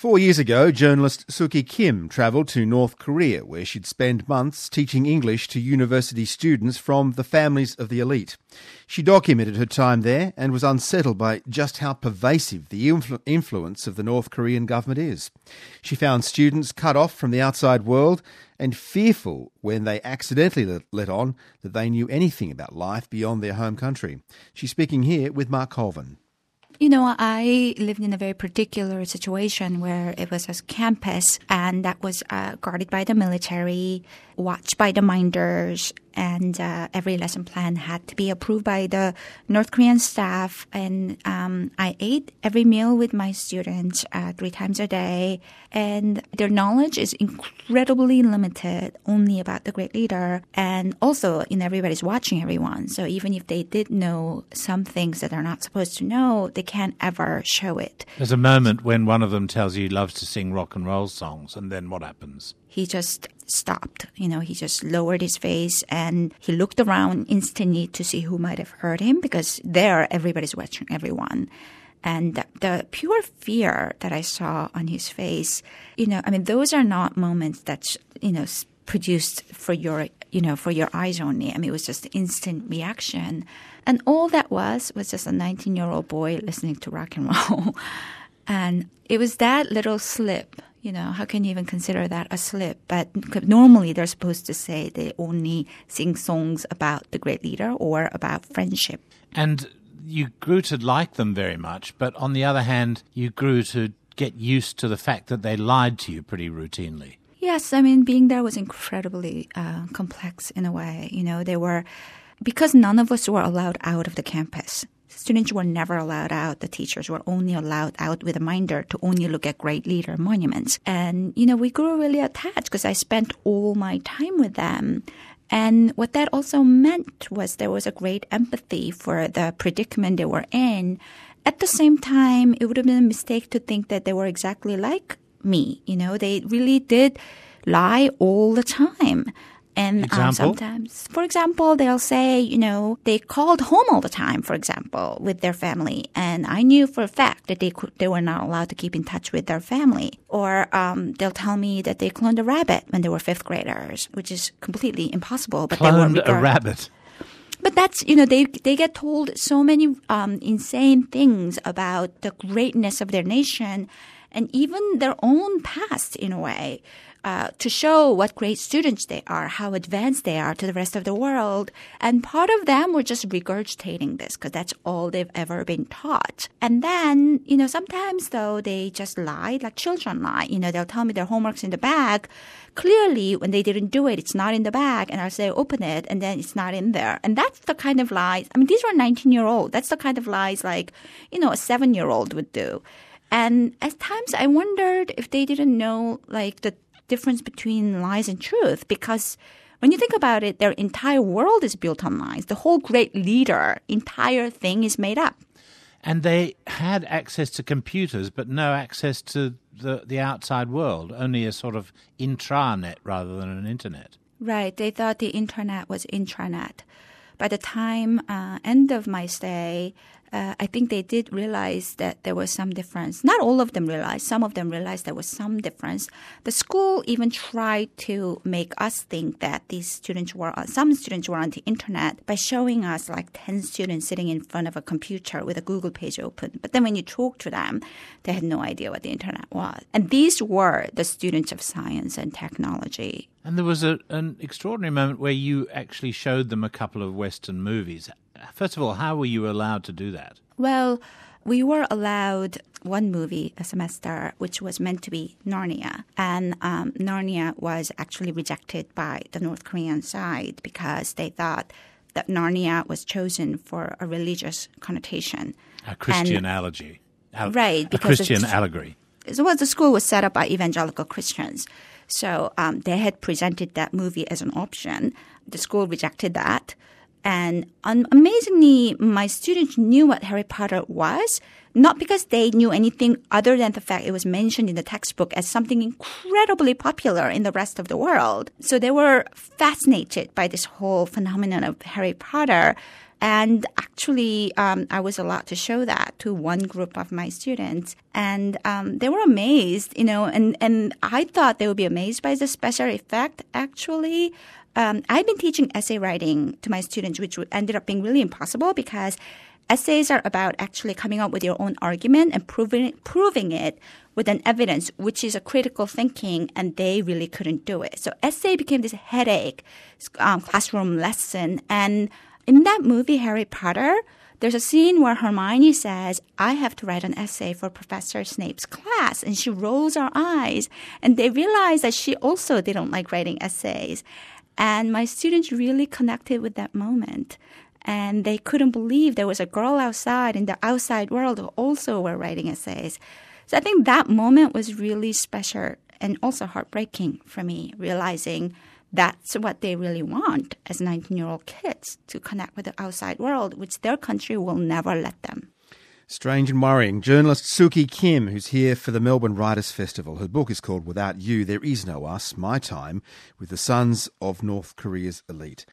4 years ago, journalist Suki Kim travelled to North Korea, where she'd spend months teaching English to university students from the families of the elite. She documented her time there and was unsettled by just how pervasive the influence of the North Korean government is. She found students cut off from the outside world and fearful when they accidentally let on that they knew anything about life beyond their home country. She's speaking here with Mark Colvin. You know, I lived in a very particular situation where it was a campus and that was guarded by the military, watched by the minders, and every lesson plan had to be approved by the North Korean staff. And I ate every meal with my students 3 times a day. And their knowledge is incredibly limited, only about the great leader. And also, everybody's watching everyone. So even if they did know some things that they're not supposed to know, they can't ever show it. There's a moment when one of them tells you he loves to sing rock and roll songs, and then what happens? He just stopped. He just lowered his face and he looked around instantly to see who might have heard him, because there everybody's watching everyone. And the pure fear that I saw on his face, those are not moments that's, produced for your eyes only. It was just instant reaction. And all that was just a 19-year-old boy listening to rock and roll. And it was that little slip. How can you even consider that a slip? But normally they're supposed to say they only sing songs about the great leader or about friendship. And you grew to like them very much, but on the other hand, you grew to get used to the fact that they lied to you pretty routinely. Yes, being there was incredibly complex in a way. Because none of us were allowed out of the campus. Students were never allowed out. The teachers were only allowed out with a minder to only look at great leader monuments. And, we grew really attached because I spent all my time with them. And what that also meant was there was a great empathy for the predicament they were in. At the same time, it would have been a mistake to think that they were exactly like me. They really did lie all the time. And sometimes, for example, they'll say, they called home all the time, for example, with their family. And I knew for a fact that they were not allowed to keep in touch with their family. Or they'll tell me that they cloned a rabbit when they were 5th graders, which is completely impossible. But cloned a rabbit? But that's, they get told so many insane things about the greatness of their nation and even their own past in a way. To show what great students they are, how advanced they are to the rest of the world. And part of them were just regurgitating this because that's all they've ever been taught. And then, sometimes though they just lie, like children lie. They'll tell me their homework's in the bag. Clearly, when they didn't do it, it's not in the bag. And I'll say, open it, and then it's not in there. And that's the kind of lies. These were 19-year-olds. That's the kind of lies like, a 7-year-old would do. And at times I wondered if they didn't know, the difference between lies and truth, because when you think about it, their entire world is built on lies. The whole great leader, entire thing is made up. And they had access to computers, but no access to the outside world, only a sort of intranet rather than an internet. Right. They thought the internet was intranet. By the time end of my stay, I think they did realize that there was some difference. Not all of them realized. Some of them realized there was some difference. The school even tried to make us think that some students were on the internet by showing us 10 students sitting in front of a computer with a Google page open. But then when you talk to them, they had no idea what the internet was. And these were the students of science and technology. And there was an extraordinary moment where you actually showed them a couple of Western movies. First of all, how were you allowed to do that? Well, we were allowed one movie a semester, which was meant to be Narnia. And Narnia was actually rejected by the North Korean side because they thought that Narnia was chosen for a religious connotation. A Christian allegory. Right. A Christian allegory. So the school was set up by evangelical Christians. So they had presented that movie as an option. The school rejected that. And amazingly, my students knew what Harry Potter was, not because they knew anything other than the fact it was mentioned in the textbook as something incredibly popular in the rest of the world. So they were fascinated by this whole phenomenon of Harry Potter. And actually, I was allowed to show that to one group of my students. And they were amazed, and I thought they would be amazed by the special effect. Actually, I've been teaching essay writing to my students, which ended up being really impossible because essays are about actually coming up with your own argument and proving it with an evidence, which is a critical thinking, and they really couldn't do it. So essay became this headache classroom lesson. And in that movie, Harry Potter, there's a scene where Hermione says, I have to write an essay for Professor Snape's class. And she rolls her eyes. And they realize that she also didn't like writing essays. And my students really connected with that moment. And they couldn't believe there was a girl outside in the outside world who also were writing essays. So I think that moment was really special and also heartbreaking for me, realizing that's what they really want as 19-year-old kids, to connect with the outside world, which their country will never let them. Strange and worrying. Journalist Suki Kim, who's here for the Melbourne Writers' Festival. Her book is called Without You, There Is No Us, My Time with the Sons of North Korea's Elite.